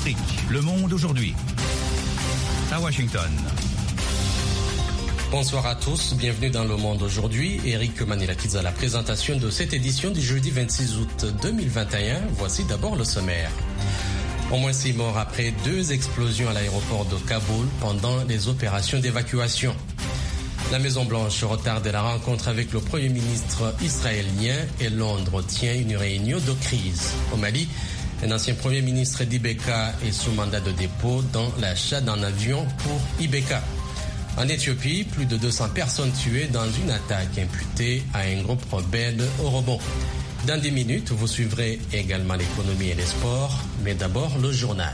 Afrique, le monde aujourd'hui. À Washington. Bonsoir à tous, bienvenue dans Le Monde aujourd'hui. Eric Manilakidze à la présentation de cette édition du jeudi 26 août 2021. Voici d'abord le sommaire. Au moins 6 morts après 2 explosions à l'aéroport de Kaboul pendant les opérations d'évacuation. La Maison-Blanche retarde la rencontre avec le Premier ministre israélien et Londres tient une réunion de crise. Au Mali, un ancien Premier ministre d'Ibeka est sous mandat de dépôt dans l'achat d'un avion pour Ibeka. En Éthiopie, plus de 200 personnes tuées dans une attaque imputée à un groupe rebelle au rebond. Dans 10 minutes, vous suivrez également l'économie et les sports, mais d'abord le journal.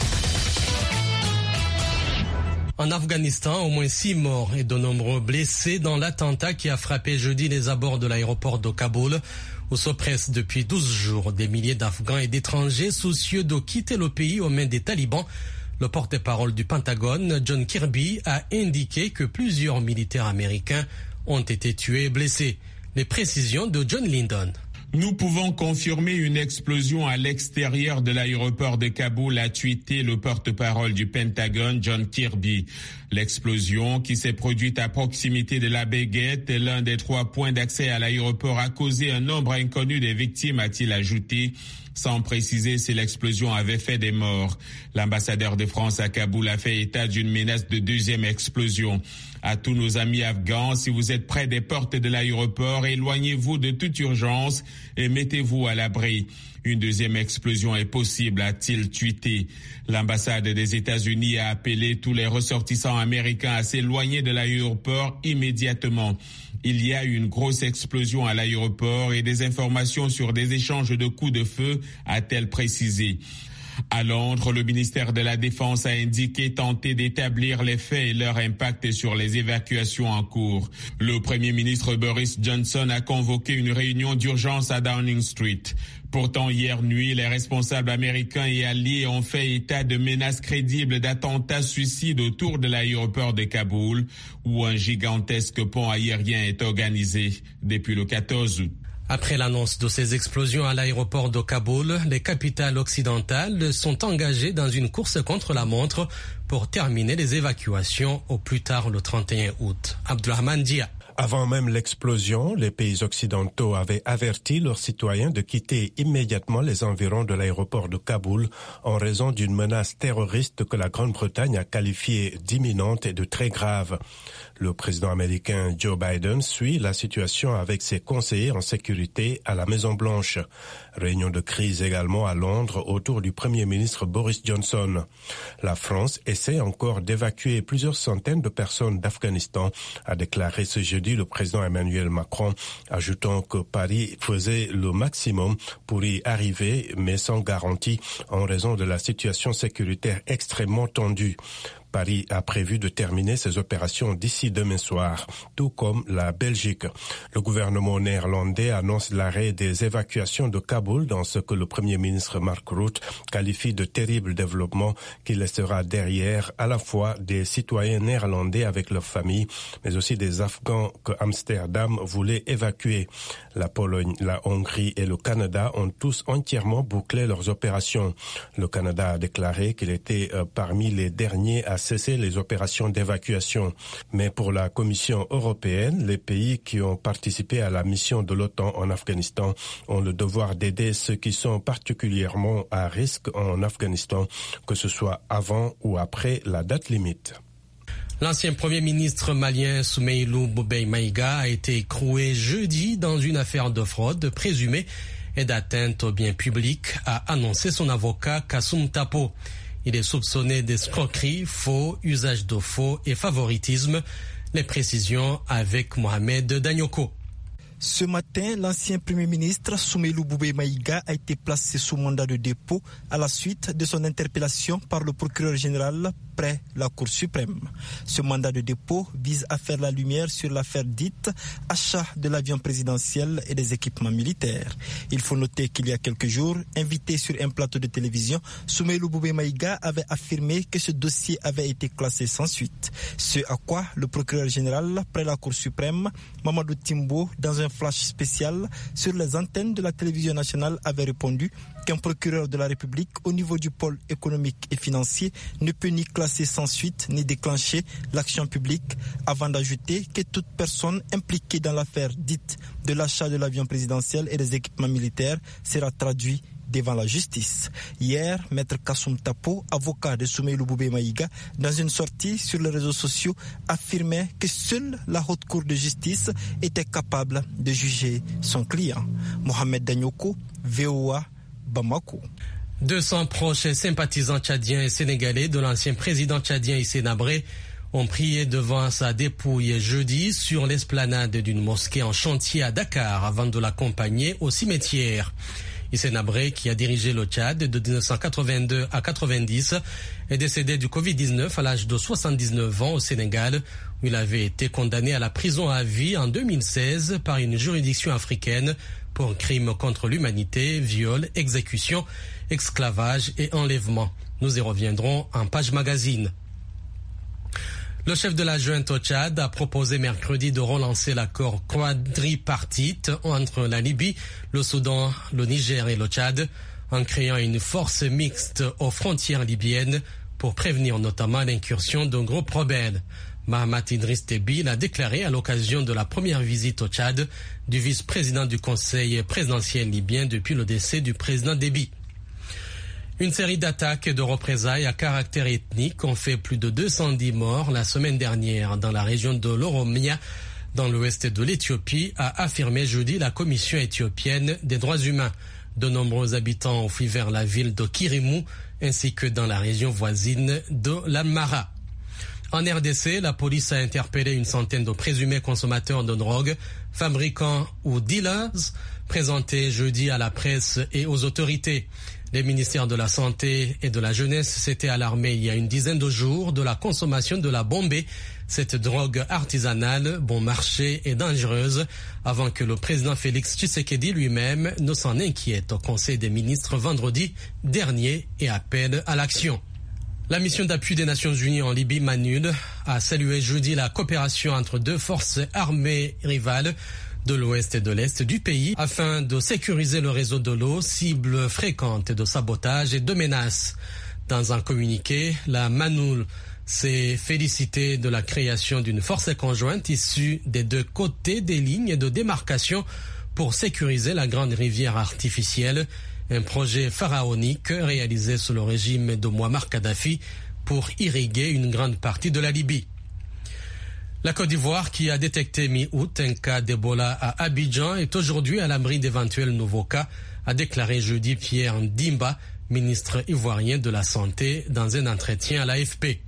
En Afghanistan, au moins 6 morts et de nombreux blessés dans l'attentat qui a frappé jeudi les abords de l'aéroport de Kaboul, où se pressent depuis 12 jours des milliers d'Afghans et d'étrangers soucieux de quitter le pays aux mains des talibans. Le porte-parole du Pentagone, John Kirby, a indiqué que plusieurs militaires américains ont été tués et blessés. Les précisions de John Lyndon. Nous pouvons confirmer une explosion à l'extérieur de l'aéroport de Kaboul, a tweeté le porte-parole du Pentagone, John Kirby. L'explosion, qui s'est produite à proximité de la baie Gate, l'un des 3 points d'accès à l'aéroport, a causé un nombre inconnu de victimes, a-t-il ajouté, sans préciser si l'explosion avait fait des morts. L'ambassadeur de France à Kaboul a fait état d'une menace de 2e explosion. À tous nos amis afghans, si vous êtes près des portes de l'aéroport, éloignez-vous de toute urgence et mettez-vous à l'abri. Une 2e explosion est possible, a-t-il tweeté. L'ambassade des États-Unis a appelé tous les ressortissants américains à s'éloigner de l'aéroport immédiatement. Il y a eu une grosse explosion à l'aéroport et des informations sur des échanges de coups de feu, a-t-elle précisé. À Londres, le ministère de la Défense a indiqué tenter d'établir les faits et leur impact sur les évacuations en cours. Le Premier ministre Boris Johnson a convoqué une réunion d'urgence à Downing Street. Pourtant, hier nuit, les responsables américains et alliés ont fait état de menaces crédibles d'attentats suicides autour de l'aéroport de Kaboul, où un gigantesque pont aérien est organisé depuis le 14 août. Après l'annonce de ces explosions à l'aéroport de Kaboul, les capitales occidentales sont engagées dans une course contre la montre pour terminer les évacuations au plus tard le 31 août. Abdulrahman Dia. Avant même l'explosion, les pays occidentaux avaient averti leurs citoyens de quitter immédiatement les environs de l'aéroport de Kaboul en raison d'une menace terroriste que la Grande-Bretagne a qualifiée d'imminente et de très grave. Le président américain Joe Biden suit la situation avec ses conseillers en sécurité à la Maison-Blanche. Réunion de crise également à Londres autour du Premier ministre Boris Johnson. La France essaie encore d'évacuer plusieurs centaines de personnes d'Afghanistan, a déclaré ce jeudi le président Emmanuel Macron, ajoutant que Paris faisait le maximum pour y arriver, mais sans garantie en raison de la situation sécuritaire extrêmement tendue. Paris a prévu de terminer ses opérations d'ici demain soir, tout comme la Belgique. Le gouvernement néerlandais annonce l'arrêt des évacuations de Kaboul dans ce que le Premier ministre Mark Rutte qualifie de terrible développement qui laissera derrière à la fois des citoyens néerlandais avec leurs familles, mais aussi des Afghans que Amsterdam voulait évacuer. La Pologne, la Hongrie et le Canada ont tous entièrement bouclé leurs opérations. Le Canada a déclaré qu'il était parmi les derniers à cesser les opérations d'évacuation. Mais pour la Commission européenne, les pays qui ont participé à la mission de l'OTAN en Afghanistan ont le devoir d'aider ceux qui sont particulièrement à risque en Afghanistan, que ce soit avant ou après la date limite. L'ancien Premier ministre malien Soumeylou Boubèye Maïga a été écroué jeudi dans une affaire de fraude présumée et d'atteinte aux biens publics, a annoncé son avocat Kassoum Tapo. Il est soupçonné d'escroquerie, faux, usage de faux et favoritisme. Les précisions avec Mohamed Danyoko. Ce matin, l'ancien Premier ministre Soumeylou Boubèye Maïga a été placé sous mandat de dépôt à la suite de son interpellation par le procureur général près la Cour suprême. Ce mandat de dépôt vise à faire la lumière sur l'affaire dite achat de l'avion présidentiel et des équipements militaires. Il faut noter qu'il y a quelques jours, invité sur un plateau de télévision, Soumeylou Boubé Maïga avait affirmé que ce dossier avait été classé sans suite. Ce à quoi le procureur général près la Cour suprême, Mamadou Timbo, dans un flash spécial sur les antennes de la télévision nationale, avait répondu qu'un procureur de la République au niveau du pôle économique et financier ne peut ni classer sans suite ni déclencher l'action publique, avant d'ajouter que toute personne impliquée dans l'affaire dite de l'achat de l'avion présidentiel et des équipements militaires sera traduite devant la justice. Hier, Maître Kassoum Tapo, avocat de Soumeylou Boubé Maïga, dans une sortie sur les réseaux sociaux, affirmait que seule la Haute Cour de justice était capable de juger son client. Mohamed Danyoko, VOA, Bamako. 200 proches et sympathisants tchadiens et sénégalais de l'ancien président tchadien Hissène Habré ont prié devant sa dépouille jeudi sur l'esplanade d'une mosquée en chantier à Dakar avant de l'accompagner au cimetière. Hissène Habré, qui a dirigé le Tchad de 1982 à 90, est décédé du Covid-19 à l'âge de 79 ans au Sénégal, où il avait été condamné à la prison à vie en 2016 par une juridiction africaine pour crimes contre l'humanité, viol, exécution, esclavage et enlèvement. Nous y reviendrons en page magazine. Le chef de la junte au Tchad a proposé mercredi de relancer l'accord quadripartite entre la Libye, le Soudan, le Niger et le Tchad, en créant une force mixte aux frontières libyennes pour prévenir notamment l'incursion d'un groupe rebelle. Mahamat Idriss Déby l'a déclaré à l'occasion de la première visite au Tchad du vice-président du Conseil présidentiel libyen depuis le décès du président Déby. Une série d'attaques et de représailles à caractère ethnique ont fait plus de 210 morts la semaine dernière dans la région de l'Oromia, dans l'ouest de l'Éthiopie, a affirmé jeudi la Commission éthiopienne des droits humains. De nombreux habitants ont fui vers la ville de Kirimou ainsi que dans la région voisine de l'Amhara. En RDC, la police a interpellé une centaine de présumés consommateurs de drogue, fabricants ou dealers, présentés jeudi à la presse et aux autorités. Les ministères de la Santé et de la Jeunesse s'étaient alarmés il y a une dizaine de jours de la consommation de la bombée, cette drogue artisanale, bon marché et dangereuse, avant que le président Félix Tshisekedi lui-même ne s'en inquiète au Conseil des ministres vendredi dernier et appelle à l'action. La mission d'appui des Nations Unies en Libye, MANUD, a salué jeudi la coopération entre deux forces armées rivales de l'ouest et de l'est du pays afin de sécuriser le réseau de l'eau, cible fréquente de sabotage et de menaces. Dans un communiqué, la MANUD s'est félicitée de la création d'une force conjointe issue des deux côtés des lignes de démarcation pour sécuriser la grande rivière artificielle, un projet pharaonique réalisé sous le régime de Mouammar Kadhafi pour irriguer une grande partie de la Libye. La Côte d'Ivoire, qui a détecté mi-août un cas d'Ebola à Abidjan, est aujourd'hui à l'abri d'éventuels nouveaux cas, a déclaré jeudi Pierre Ndimba, ministre ivoirien de la Santé, dans un entretien à l'AFP.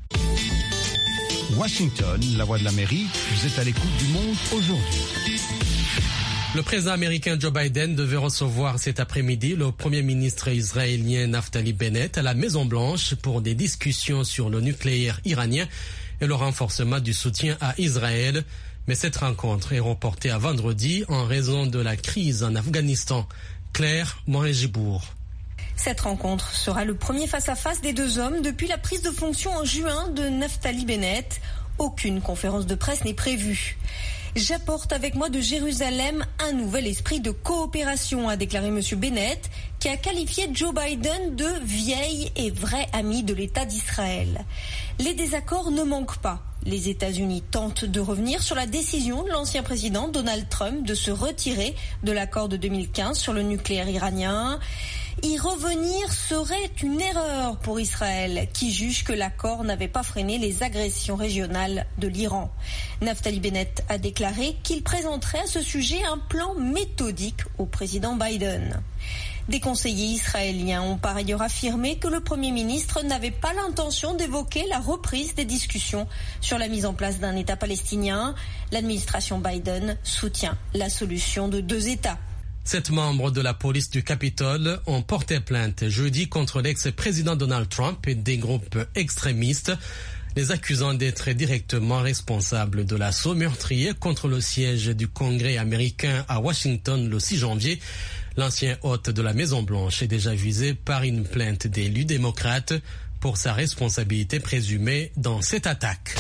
Washington, la voix de l'Amérique, vous êtes à l'écoute du monde aujourd'hui. Le président américain Joe Biden devait recevoir cet après-midi le premier ministre israélien Naftali Bennett à la Maison-Blanche pour des discussions sur le nucléaire iranien et le renforcement du soutien à Israël. Mais cette rencontre est reportée à vendredi en raison de la crise en Afghanistan. Claire Morin-Gibourg. Cette rencontre sera le premier face-à-face des deux hommes depuis la prise de fonction en juin de Naftali Bennett. Aucune conférence de presse n'est prévue. J'apporte avec moi de Jérusalem un nouvel esprit de coopération, a déclaré M. Bennett, qui a qualifié Joe Biden de vieil et vrai ami de l'État d'Israël. Les désaccords ne manquent pas. Les États-Unis tentent de revenir sur la décision de l'ancien président Donald Trump de se retirer de l'accord de 2015 sur le nucléaire iranien. Y revenir serait une erreur pour Israël, qui juge que l'accord n'avait pas freiné les agressions régionales de l'Iran. Naftali Bennett a déclaré qu'il présenterait à ce sujet un plan méthodique au président Biden. Des conseillers israéliens ont par ailleurs affirmé que le Premier ministre n'avait pas l'intention d'évoquer la reprise des discussions sur la mise en place d'un État palestinien. L'administration Biden soutient la solution de deux États. 7 membres de la police du Capitole ont porté plainte jeudi contre l'ex-président Donald Trump et des groupes extrémistes, les accusant d'être directement responsables de l'assaut meurtrier contre le siège du Congrès américain à Washington le 6 janvier. L'ancien hôte de la Maison-Blanche est déjà visé par une plainte d'élus démocrates pour sa responsabilité présumée dans cette attaque.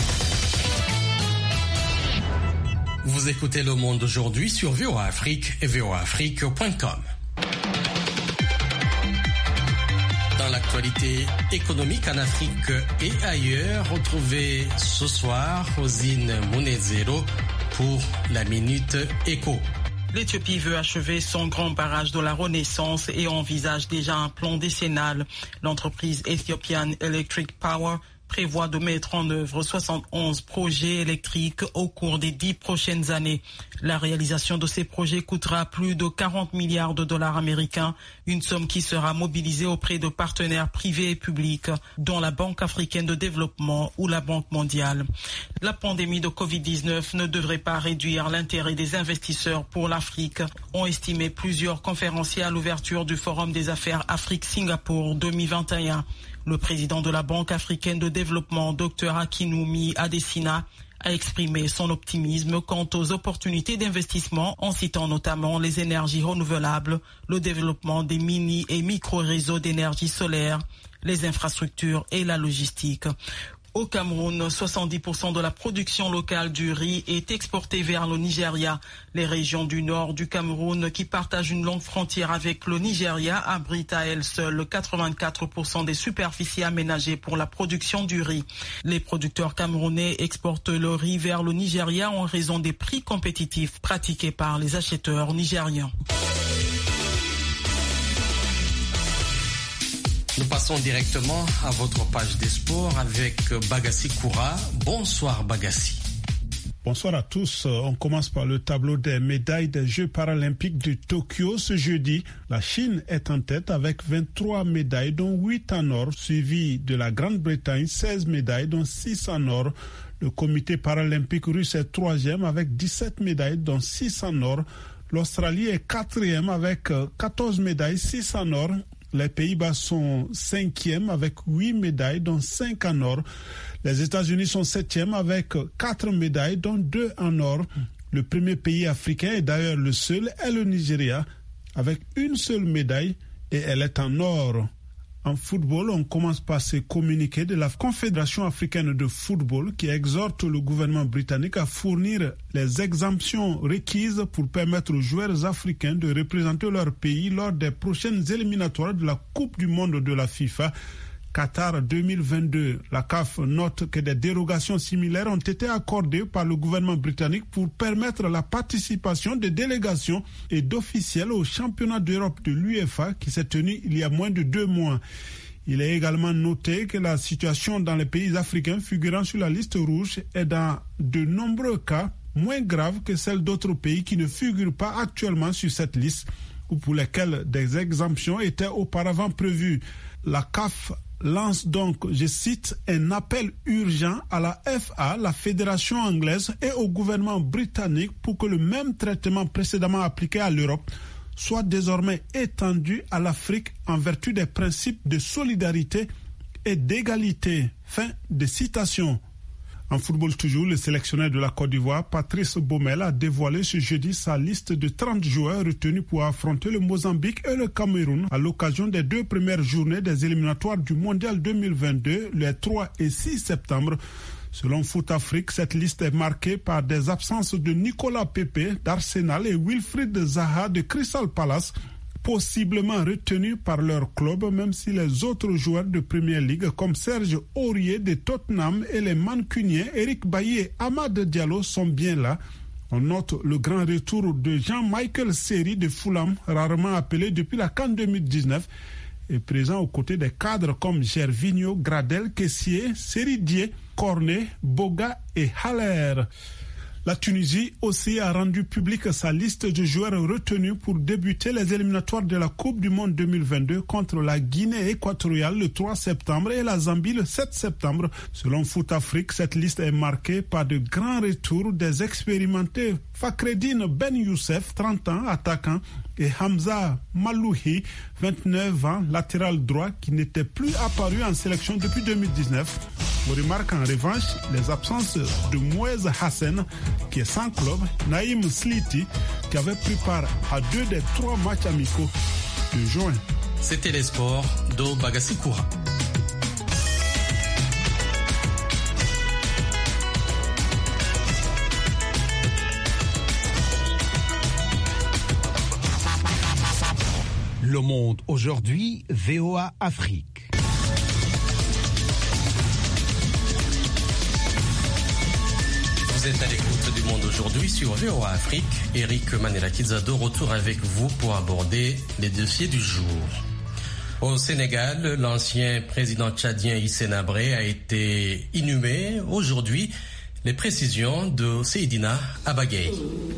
Vous écoutez Le Monde aujourd'hui sur VOA Afrique et voaafrique.com. Dans l'actualité économique en Afrique et ailleurs, retrouvez ce soir Rosine Munezero pour la Minute Éco. L'Éthiopie veut achever son grand barrage de la Renaissance et envisage déjà un plan décennal. L'entreprise Ethiopian Electric Power prévoit de mettre en œuvre 71 projets électriques au cours des 10 prochaines années. La réalisation de ces projets coûtera plus de 40 milliards de dollars américains, une somme qui sera mobilisée auprès de partenaires privés et publics, dont la Banque africaine de développement ou la Banque mondiale. La pandémie de Covid-19 ne devrait pas réduire l'intérêt des investisseurs pour l'Afrique, ont estimé plusieurs conférenciers à l'ouverture du Forum des affaires Afrique-Singapour 2021. Le président de la Banque africaine de développement, Dr Akinwumi Adesina, a exprimé son optimisme quant aux opportunités d'investissement en citant notamment les énergies renouvelables, le développement des mini- et micro-réseaux d'énergie solaire, les infrastructures et la logistique. Au Cameroun, 70% de la production locale du riz est exportée vers le Nigeria. Les régions du nord du Cameroun, qui partagent une longue frontière avec le Nigeria, abritent à elles seules 84% des superficies aménagées pour la production du riz. Les producteurs camerounais exportent le riz vers le Nigeria en raison des prix compétitifs pratiqués par les acheteurs nigérians. Nous passons directement à votre page des sports avec Bagassi Koura. Bonsoir Bagassi. Bonsoir à tous. On commence par le tableau des médailles des Jeux paralympiques de Tokyo. Ce jeudi, la Chine est en tête avec 23 médailles, dont 8 en or, suivi de la Grande-Bretagne, 16 médailles, dont 6 en or. Le comité paralympique russe est 3e avec 17 médailles, dont 6 en or. L'Australie est 4e avec 14 médailles, 6 en or. Les Pays-Bas sont 5e avec 8 médailles, dont 5 en or. Les États-Unis sont 7e avec 4 médailles, dont 2 en or. Le premier pays africain, et d'ailleurs le seul, est le Nigeria, avec une seule médaille, et elle est en or. En football, on commence par ce communiqué de la Confédération africaine de football qui exhorte le gouvernement britannique à fournir les exemptions requises pour permettre aux joueurs africains de représenter leur pays lors des prochaines éliminatoires de la Coupe du monde de la FIFA Qatar 2022. La CAF note que des dérogations similaires ont été accordées par le gouvernement britannique pour permettre la participation des délégations et d'officiels au championnat d'Europe de l'UEFA qui s'est tenu il y a moins de 2 mois. Il est également noté que la situation dans les pays africains figurant sur la liste rouge est dans de nombreux cas moins grave que celle d'autres pays qui ne figurent pas actuellement sur cette liste ou pour lesquels des exemptions étaient auparavant prévues. La CAF lance donc, je cite, un appel urgent à la FA, la fédération anglaise et au gouvernement britannique pour que le même traitement précédemment appliqué à l'Europe soit désormais étendu à l'Afrique en vertu des principes de solidarité et d'égalité. Fin de citation. En football toujours, le sélectionneur de la Côte d'Ivoire, Patrice Baumel, a dévoilé ce jeudi sa liste de 30 joueurs retenus pour affronter le Mozambique et le Cameroun à l'occasion des 2 premières journées des éliminatoires du Mondial 2022, les 3 et 6 septembre. Selon Foot Afrique, cette liste est marquée par des absences de Nicolas Pepe d'Arsenal et Wilfried Zaha de Crystal Palace, possiblement retenus par leur club, même si les autres joueurs de Premier League comme Serge Aurier de Tottenham et les Mancuniens Eric Bailly et Amad Diallo sont bien là. On note le grand retour de Jean-Michel Seri de Fulham, rarement appelé depuis la CAN 2019, et présent aux côtés des cadres comme Gervinho, Gradel, Kessié, Seridier, Cornet, Boga et Haller. La Tunisie aussi a rendu publique sa liste de joueurs retenus pour débuter les éliminatoires de la Coupe du Monde 2022 contre la Guinée équatoriale le 3 septembre et la Zambie le 7 septembre. Selon Foot Afrique, cette liste est marquée par de grands retours des expérimentés Fakhreddine Ben Youssef, 30 ans, attaquant, et Hamza Malouhi, 29 ans, latéral droit, qui n'était plus apparu en sélection depuis 2019. On remarque en revanche les absences de Mouez Hassen, qui est sans club, Naïm Sliti, qui avait pris part à 2 des 3 matchs amicaux de juin. C'était les sports d'O Bagasikoura. Le Monde aujourd'hui, VOA Afrique. Vous êtes à l'écoute du Monde aujourd'hui sur VOA Afrique. Eric Manela-Kiza de retour avec vous pour aborder les dossiers du jour. Au Sénégal, l'ancien président tchadien Hissène Habré a été inhumé aujourd'hui. Les précisions de Seydina Abagay.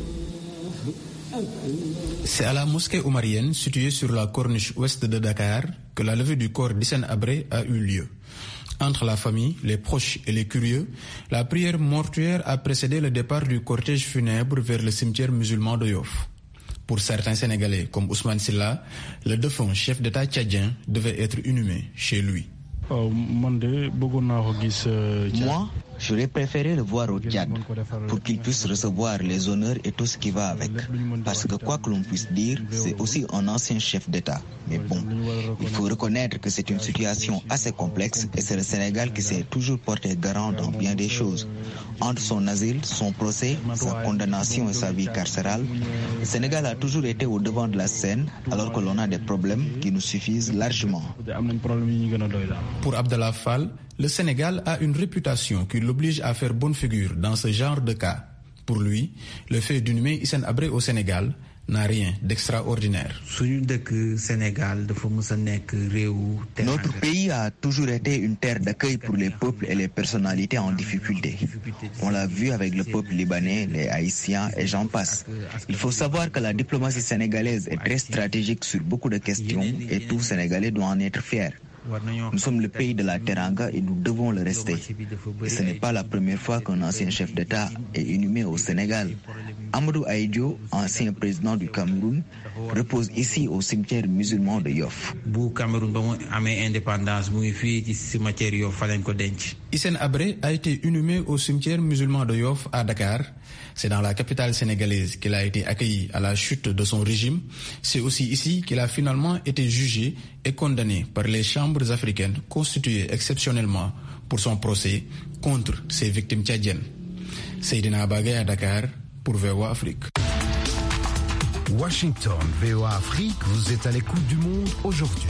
C'est à la mosquée omarienne située sur la corniche ouest de Dakar que la levée du corps d'Hissène Habré a eu lieu. Entre la famille, les proches et les curieux, la prière mortuaire a précédé le départ du cortège funèbre vers le cimetière musulman de Yoff. Pour certains Sénégalais, comme Ousmane Silla, le défunt chef d'État tchadien devait être inhumé chez lui. Moi, j'aurais préféré le voir au Tchad pour qu'il puisse recevoir les honneurs et tout ce qui va avec. Parce que quoi que l'on puisse dire, c'est aussi un ancien chef d'État. Mais bon, il faut reconnaître que c'est une situation assez complexe et c'est le Sénégal qui s'est toujours porté garant dans bien des choses. Entre son asile, son procès, sa condamnation et sa vie carcérale, le Sénégal a toujours été au devant de la scène alors que l'on a des problèmes qui nous suffisent largement. Pour Abdallah Fall, le Sénégal a une réputation qui l'oblige à faire bonne figure dans ce genre de cas. Pour lui, le fait d'inhumer Hissène Habré au Sénégal n'a rien d'extraordinaire. Notre pays a toujours été une terre d'accueil pour les peuples et les personnalités en difficulté. On l'a vu avec le peuple libanais, les Haïtiens et j'en passe. Il faut savoir que la diplomatie sénégalaise est très stratégique sur beaucoup de questions et tout Sénégalais doit en être fier. Nous sommes le pays de la Teranga et nous devons le rester. Et ce n'est pas la première fois qu'un ancien chef d'État est inhumé au Sénégal. Amadou Ahidjo, ancien président du Cameroun, repose ici au cimetière musulman de Yoff. Hissène Habré a été inhumé au cimetière musulman de Yoff à Dakar. C'est dans la capitale sénégalaise qu'il a été accueilli à la chute de son régime. C'est aussi ici qu'il a finalement été jugé et condamné par les chambres africaines constituées exceptionnellement pour son procès contre ses victimes tchadiennes. Seydina Abagay à Dakar pour VOA Afrique. Washington, VOA Afrique, vous êtes à l'écoute du Monde aujourd'hui.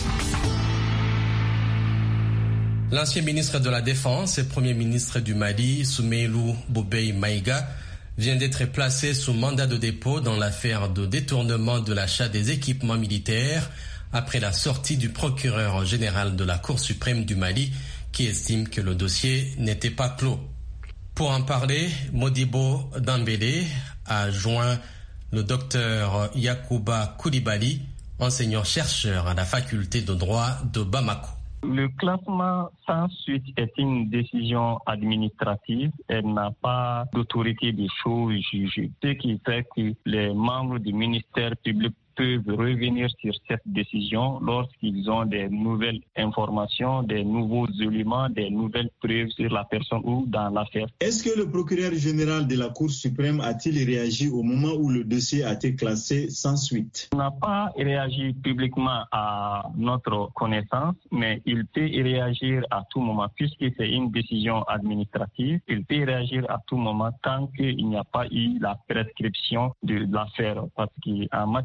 L'ancien ministre de la Défense et premier ministre du Mali, Soumeylou Boubèye Maïga, vient d'être placé sous mandat de dépôt dans l'affaire de détournement de l'achat des équipements militaires après la sortie du procureur général de la Cour suprême du Mali qui estime que le dossier n'était pas clos. Pour en parler, Modibo Dambélé a joint le docteur Yacouba Koulibaly, enseignant-chercheur à la faculté de droit de Bamako. Le classement sans suite est une décision administrative. Elle n'a pas d'autorité de choses jugées. Ce qui fait que les membres du ministère public peuvent revenir sur cette décision lorsqu'ils ont des nouvelles informations, des nouveaux éléments, des nouvelles preuves sur la personne ou dans l'affaire. Est-ce que le procureur général de la Cour suprême a-t-il réagi au moment où le dossier a été classé sans suite? Il n'a pas réagi publiquement à notre connaissance, mais il peut réagir à tout moment puisque c'est une décision administrative. Il peut réagir à tout moment tant qu'il n'y a pas eu la prescription de l'affaire parce qu'en matière criminelle,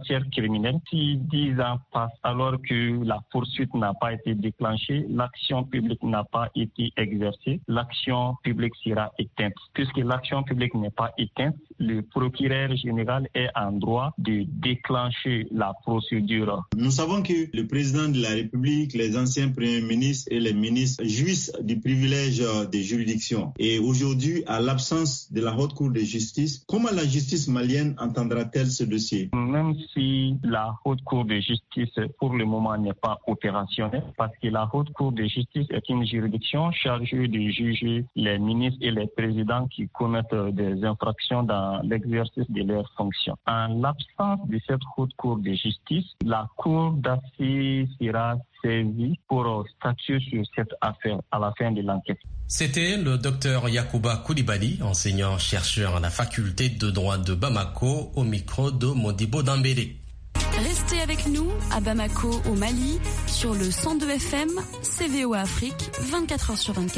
criminel. Si 10 ans passent alors que la poursuite n'a pas été déclenchée, l'action publique n'a pas été exercée, l'action publique sera éteinte. Puisque l'action publique n'est pas éteinte, le procureur général est en droit de déclencher la procédure. Nous savons que le président de la République, les anciens premiers ministres et les ministres jouissent du privilège des juridictions. Et aujourd'hui, à l'absence de la Haute Cour de justice, comment la justice malienne entendra-t-elle ce dossier? Même si la Haute Cour de justice, pour le moment, n'est pas opérationnelle, parce que la Haute Cour de justice est une juridiction chargée de juger les ministres et les présidents qui commettent des infractions dans l'exercice de leurs fonctions. En l'absence de cette Haute Cour de justice, la Cour d'assises sera saisie pour statuer sur cette affaire à la fin de l'enquête. C'était le docteur Yacouba Koulibaly, enseignant-chercheur à la faculté de droit de Bamako, au micro de Modibo Dambélé. Restez avec nous à Bamako, au Mali, sur le 102 FM, CVOA Afrique, 24h/24.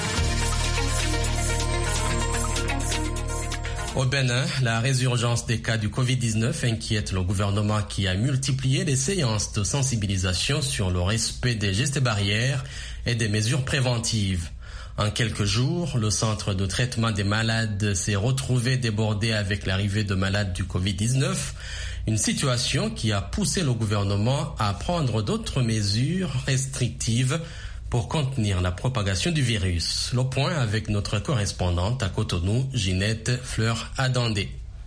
Au Bénin, la résurgence des cas du Covid-19 inquiète le gouvernement qui a multiplié les séances de sensibilisation sur le respect des gestes barrières et des mesures préventives. En quelques jours, le centre de traitement des malades s'est retrouvé débordé avec l'arrivée de malades du Covid-19, une situation qui a poussé le gouvernement à prendre d'autres mesures restrictives pour contenir la propagation du virus. Le point avec notre correspondante à Cotonou, Ginette Fleur-Adandé.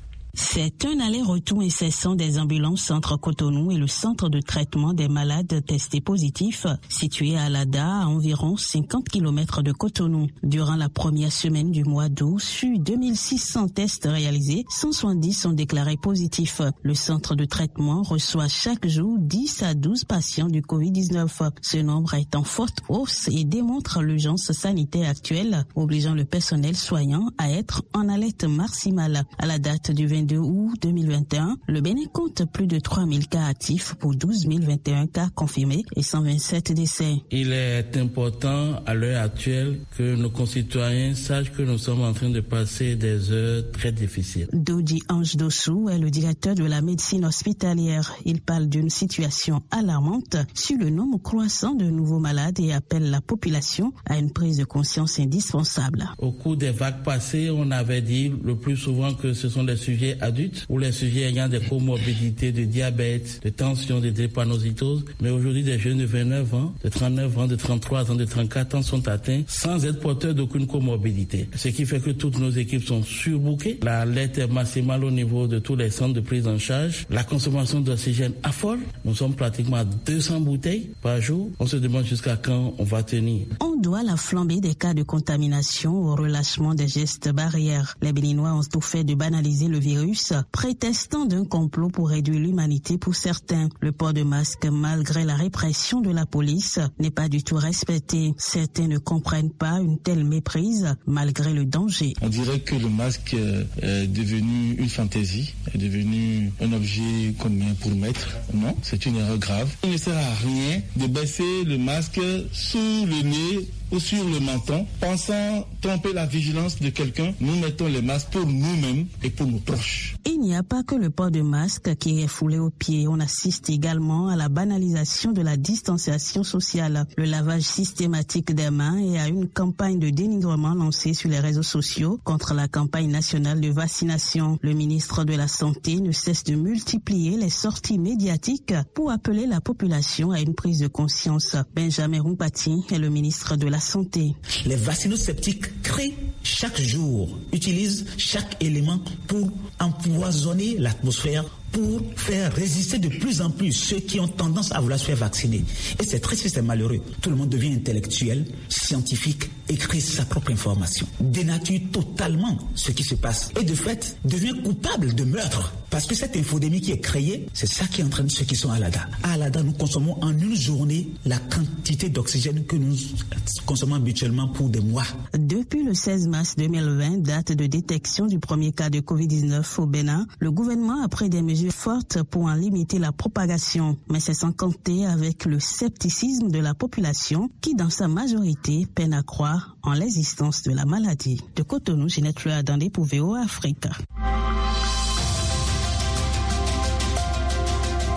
C'est un aller-retour incessant des ambulances entre Cotonou et le centre de traitement des malades testés positifs, situé à Alada, à environ 50 km de Cotonou. Durant la première semaine du mois d'août, sur 2600 tests réalisés, 170 sont déclarés positifs. Le centre de traitement reçoit chaque jour 10 à 12 patients du Covid-19. Ce nombre est en forte hausse et démontre l'urgence sanitaire actuelle, obligeant le personnel soignant à être en alerte maximale. À la date du 22 août 2021, le Bénin compte plus de 3000 cas actifs pour 12 021 cas confirmés et 127 décès. Il est important à l'heure actuelle que nos concitoyens sachent que nous sommes en train de passer des heures très difficiles. Dodi Ange Dossou est le directeur de la médecine hospitalière. Il parle d'une situation alarmante sur le nombre croissant de nouveaux malades et appelle la population à une prise de conscience indispensable. Au cours des vagues passées, on avait dit le plus souvent que ce sont des sujets adultes ou les sujets ayant des comorbidités de diabète, de tension, de drépanocytose. Mais aujourd'hui, des jeunes de 29 ans, de 39 ans, de 33 ans, de 34 ans sont atteints sans être porteurs d'aucune comorbidité. Ce qui fait que toutes nos équipes sont surbookées. L'alerte est maximale au niveau de tous les centres de prise en charge. La consommation d'oxygène affole. Nous sommes pratiquement à 200 bouteilles par jour. On se demande jusqu'à quand on va tenir. On doit la flambée des cas de contamination au relâchement des gestes barrières. Les Béninois ont tout fait de banaliser le virus, prétextant d'un complot pour réduire l'humanité pour certains. Le port de masque, malgré la répression de la police, n'est pas du tout respecté. Certains ne comprennent pas une telle méprise, malgré le danger. On dirait que le masque est devenu une fantaisie, est devenu un objet qu'on met pour mettre. Non, c'est une erreur grave. Il ne sert à rien de baisser le masque sous le nez ou sur le menton, pensant tromper la vigilance de quelqu'un. Nous mettons les masques pour nous-mêmes et pour nos proches. Il n'y a pas que le port de masque qui est foulé aux pieds. On assiste également à la banalisation de la distanciation sociale, le lavage systématique des mains et à une campagne de dénigrement lancée sur les réseaux sociaux contre la campagne nationale de vaccination. Le ministre de la Santé ne cesse de multiplier les sorties médiatiques pour appeler la population à une prise de conscience. Benjamin Rumpati est le ministre de la Santé. Les vaccinosceptiques créent chaque jour, utilisent chaque élément pour empoisonner l'atmosphère, pour faire résister de plus en plus ceux qui ont tendance à vouloir se faire vacciner. Et c'est triste, c'est malheureux. Tout le monde devient intellectuel, scientifique, et crée sa propre information. Dénature totalement ce qui se passe. Et de fait, devient coupable de meurtre. Parce que cette infodémie qui est créée, c'est ça qui entraîne ceux qui sont à Alada. À Alada, nous consommons en une journée la quantité d'oxygène que nous consommons habituellement pour des mois. Depuis le 16 mars 2020, date de détection du premier cas de Covid-19 au Bénin, le gouvernement a pris des mesures fortes pour en limiter la propagation. Mais c'est sans compter avec le scepticisme de la population qui, dans sa majorité, peine à croire en l'existence de la maladie. De Cotonou, Ginette Fleur-Adandé pour VOA Afrique.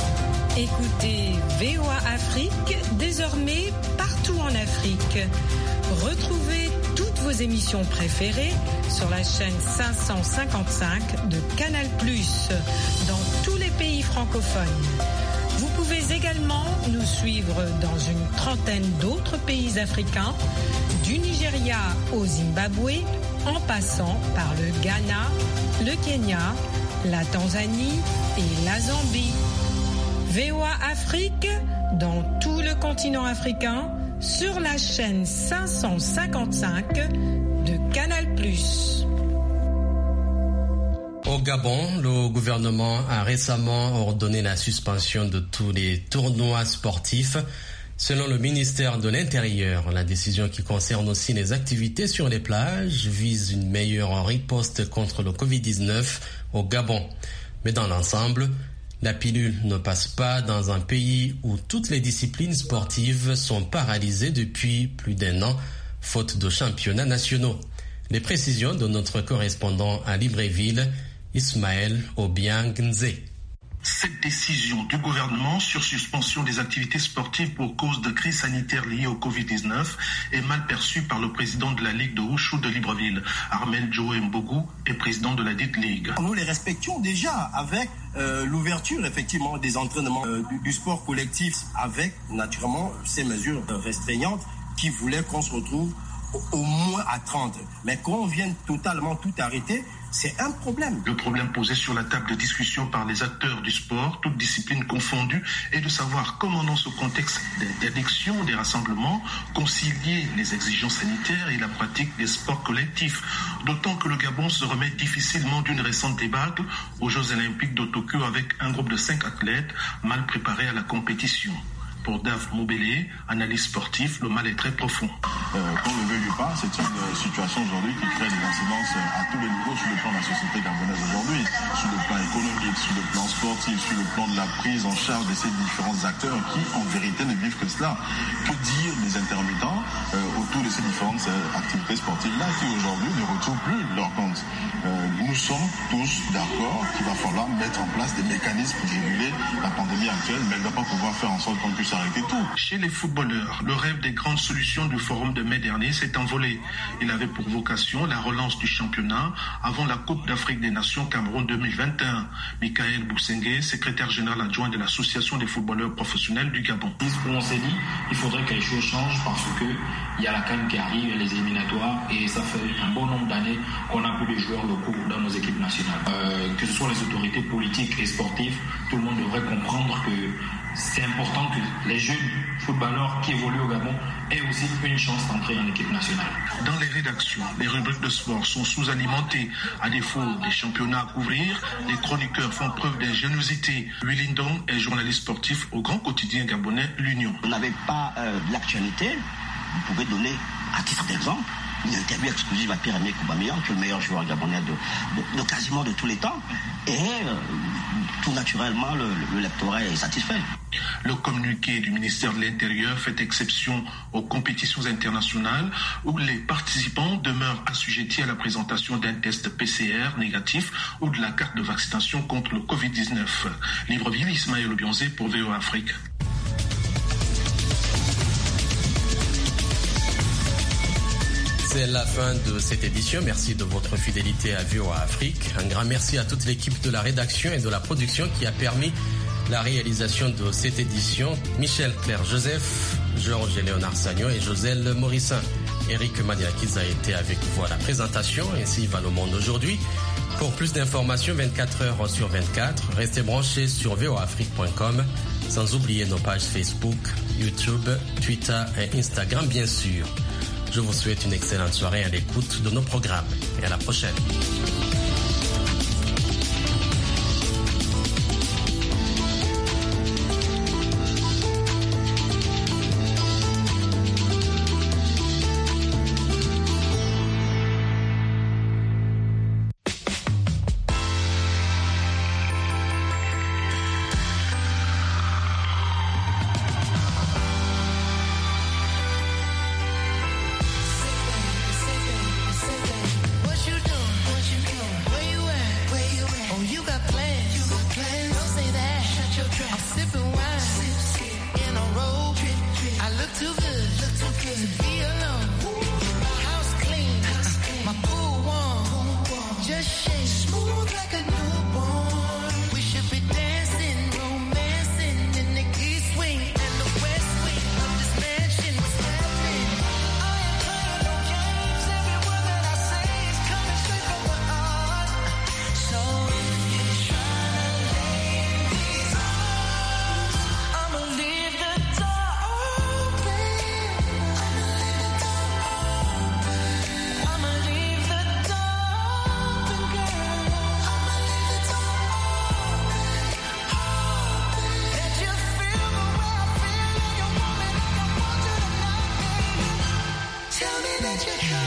Écoutez VOA Afrique, désormais partout en Afrique. Retrouvez toutes vos émissions préférées sur la chaîne 555 de Canal+, dans tous les pays francophones. Vous pouvez également nous suivre dans une trentaine d'autres pays africains, du Nigeria au Zimbabwe, en passant par le Ghana, le Kenya, la Tanzanie et la Zambie. VOA Afrique, dans tout le continent africain, sur la chaîne 555 de Canal+. Au Gabon, le gouvernement a récemment ordonné la suspension de tous les tournois sportifs. Selon le ministère de l'Intérieur, la décision qui concerne aussi les activités sur les plages vise une meilleure riposte contre le Covid-19 au Gabon. Mais dans l'ensemble, la pilule ne passe pas dans un pays où toutes les disciplines sportives sont paralysées depuis plus d'1 an, faute de championnats nationaux. Les précisions de notre correspondant à Libreville, Ismaël Obiang-Nze. Cette décision du gouvernement sur suspension des activités sportives pour cause de crise sanitaire liée au Covid-19 est mal perçue par le président de la Ligue de Wushu de Libreville. Armel Joe Mbogou est président de la dite Ligue. Nous les respections déjà avec l'ouverture effectivement des entraînements du sport collectif, avec naturellement ces mesures restreignantes qui voulaient qu'on se retrouve au moins à 30. Mais qu'on vienne totalement tout arrêter, c'est un problème. Le problème posé sur la table de discussion par les acteurs du sport, toutes disciplines confondues, est de savoir comment dans ce contexte d'interdiction des rassemblements, concilier les exigences sanitaires et la pratique des sports collectifs. D'autant que le Gabon se remet difficilement d'une récente débâcle aux Jeux Olympiques de Tokyo avec un groupe de 5 athlètes mal préparés à la compétition. Pour Dave Moubélé, analyse sportif, le mal est très profond. Qu'on le veuille ou pas, c'est une situation aujourd'hui qui crée des incidences à tous les niveaux sur le plan de la société gabonaise aujourd'hui, sur le plan économique, sur le plan sportif, sur le plan de la prise en charge de ces différents acteurs qui, en vérité, ne vivent que cela. Que dire des intermittents autour de ces différentes activités sportives-là qui, aujourd'hui, ne retrouvent plus leur compte. Nous sommes tous d'accord qu'il va falloir mettre en place des mécanismes pour réguler la pandémie actuelle, mais elle ne va pas pouvoir faire en sorte qu'on puisse arrêter tout. Chez les footballeurs, le rêve des grandes solutions du forum de mai dernier s'est envolé. Il avait pour vocation la relance du championnat avant la Coupe d'Afrique des Nations Cameroun 2021. Michael Bousengue, secrétaire général adjoint de l'Association des footballeurs professionnels du Gabon. On s'est dit il faudrait que les choses changent parce qu'il y a la CAN qui arrive, les éliminatoires, et ça fait un bon nombre d'années qu'on n'a plus de joueurs locaux dans nos équipes nationales. Que ce soit les autorités politiques et sportives, tout le monde devrait comprendre que c'est important que les jeunes footballeurs qui évoluent au Gabon aient aussi une chance d'entrer en équipe nationale. Dans les rédactions, les rubriques de sport sont sous-alimentées. À défaut des championnats à couvrir, les chroniqueurs font preuve d'ingéniosité. Willy Ndong est journaliste sportif au grand quotidien gabonais L'Union. Vous n'avez pas l'actualité, vous pouvez donner, à titre d'exemple, une interview exclusive à Pierre-Emerick Aubameyang, qui est le meilleur joueur gabonais de quasiment de tous les temps. Et tout naturellement, le lectorat est satisfait. Le communiqué du ministère de l'Intérieur fait exception aux compétitions internationales où les participants demeurent assujettis à la présentation d'un test PCR négatif ou de la carte de vaccination contre le Covid-19. Libreville, Ismaël Obiang-Nze pour VOA Afrique. C'est la fin de cette édition. Merci de votre fidélité à VOA Afrique. Un grand merci à toute l'équipe de la rédaction et de la production qui a permis la réalisation de cette édition. Michel Claire-Joseph, Georges-Léonard Sagnon et Joselle Morissin. Eric Maniakiz a été avec vous à la présentation. Ainsi va le monde aujourd'hui. Pour plus d'informations 24 heures sur 24, restez branchés sur voafrique.com. Sans oublier nos pages Facebook, YouTube, Twitter et Instagram bien sûr. Je vous souhaite une excellente soirée à l'écoute de nos programmes et à la prochaine. What you doing? look too good to be alone. House clean, my pool warm, just shake smooth like a newborn. We should be dancing, romancing in the east wing and the west wing of this mansion. What's happening? I ain't playing no games. Every word that I say is coming straight from the heart. So if you're trying to lay in these arms, I'ma leave the door open. I'ma leave the door open, girl. That you feel the way I feel, and you want me like I want you tonight, baby. Tell me that you're coming.